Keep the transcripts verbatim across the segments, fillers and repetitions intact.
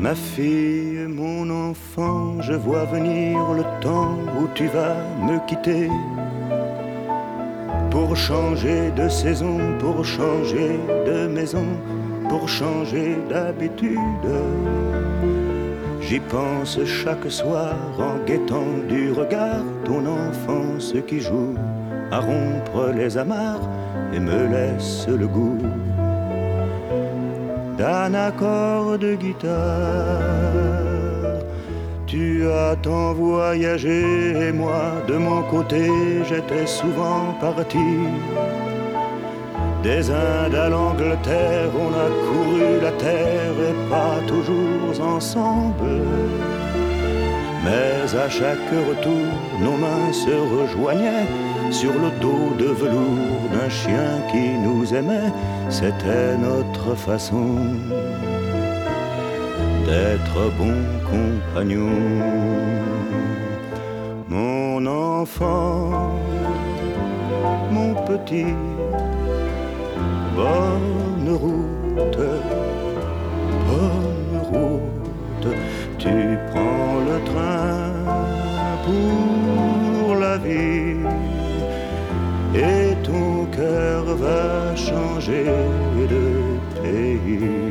Ma fille, mon enfant, je vois venir le temps où tu vas me quitter. Pour changer de saison, pour changer de maison, pour changer d'habitude. J'y pense chaque soir en guettant du regard ton enfance qui joue à rompre les amarres et me laisse le goût d'un accord de guitare. Tu as tant voyagé et moi de mon côté j'étais souvent parti. Des Indes à l'Angleterre on a couru la terre et pas toujours ensemble. Mais à chaque retour nos mains se rejoignaient sur le dos de velours d'un chien qui nous aimait. C'était notre façon d'être bons compagnons. Mon enfant, mon petit, bonne route, bonne route. Tu prends le train pour la vie et ton cœur va changer de pays.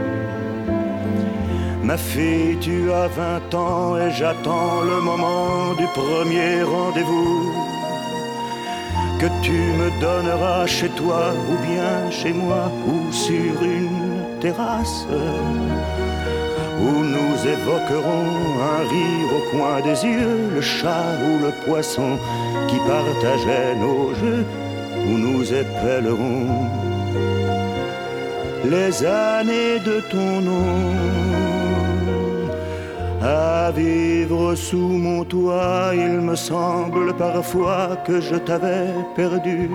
Ma fille, tu as vingt ans et j'attends le moment du premier rendez-vous que tu me donneras chez toi ou bien chez moi ou sur une terrasse où nous évoquerons un rire au coin des yeux, le chat ou le poisson qui partageait nos jeux, où nous épellerons les années de ton nom. À vivre sous mon toit, il me semble parfois que je t'avais perdu.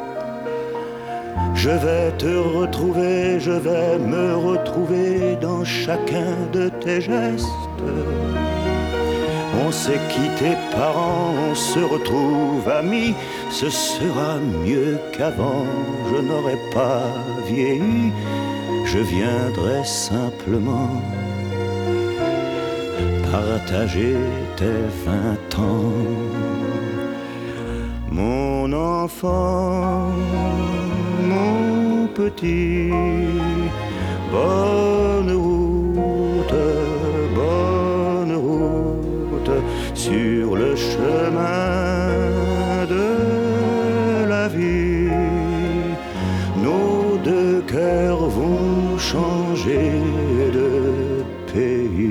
Je vais te retrouver, je vais me retrouver dans chacun de tes gestes. On s'est quitté parents, on se retrouve amis. Ce sera mieux qu'avant, je n'aurai pas vieilli. Je viendrai simplement partager tes vingt ans. Mon enfant, mon petit, bonne route, bonne route sur le chemin de la vie. Nos deux cœurs vont changer de pays.